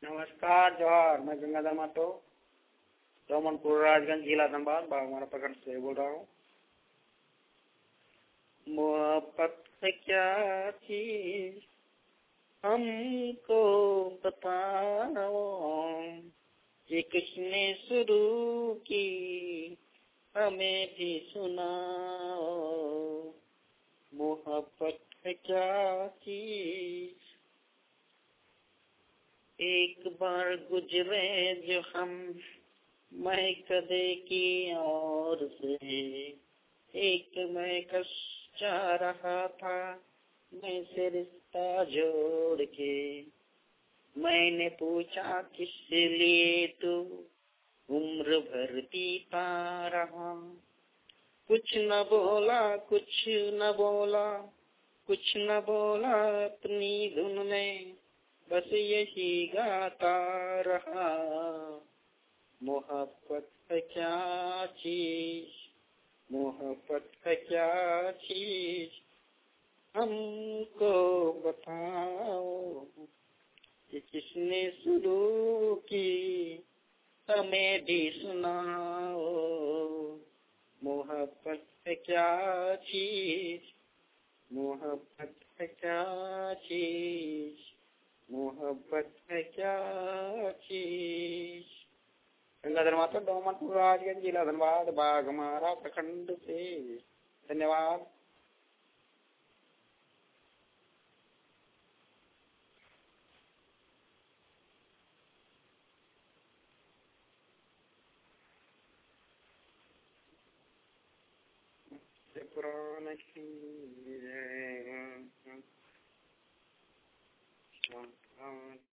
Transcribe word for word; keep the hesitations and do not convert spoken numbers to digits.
नमस्कार, जोहार। मैं गंगाधर महतो, रोमनपुर, राजगंज, जिला धनबाद, बाघमारा प्रखंड से बोल रहा हूँ। मोहब्बत है क्या चीज हमको बताओ, ये किसने शुरू की हमें भी सुनाओ। मोहब्बत है क्या चीज, एक बार गुजरे जो हम मैं कदे की और से, एक मैं कश चाह रहा था मैं से रिश्ता जोड़ के। मैंने पूछा किस लिए तू उम्र भर पीता रहा, कुछ न बोला कुछ न बोला कुछ न बोला अपनी धुन में, बस यही गाता रहा। मोहब्बत है क्या चीज, मोहब्बत है क्या चीज हमको बताओ, कि किसने शुरू की हमें भी सुनाओ। मोहब्बत है क्या चीज, मोहब्बत है क्या चीज, मोहब्बत है क्या चीज। गंगाधर महतो, रोमनपुर, राजगंज, जिला धनबाद, बाघमारा प्रखंड से। धन्यवाद। पुराण की जय।